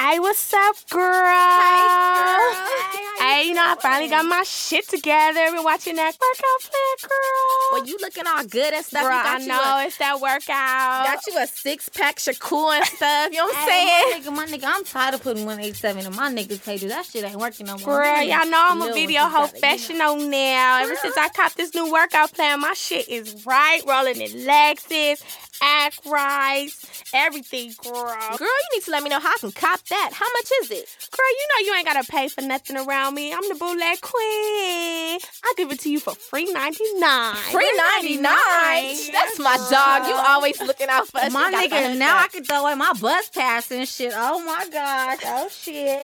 Hey, what's up, girl? Hey, I finally got my shit together. Been watching that workout plan, girl. Well, you looking all good and stuff. Girl, I know. It's that workout. Got you a 6-pack Shakur and stuff. You know what I'm saying? My nigga, I'm tired of putting 187 in my niggas' pages. That shit ain't working no more. Girl, y'all know I'm a video professional now. Ever since I copped this new workout plan, my shit is right. Rolling in Lexus, act right, everything, girl. Girl, you need to let me know how I can cop that. How much is it? Girl, you know you ain't gotta pay for nothing around me. I'm the bootleg queen. I'll give it to you for free $99. Free $99? That's my dog. You always looking out for us. My nigga, now I can throw away my bus pass and shit. Oh my gosh. Oh shit.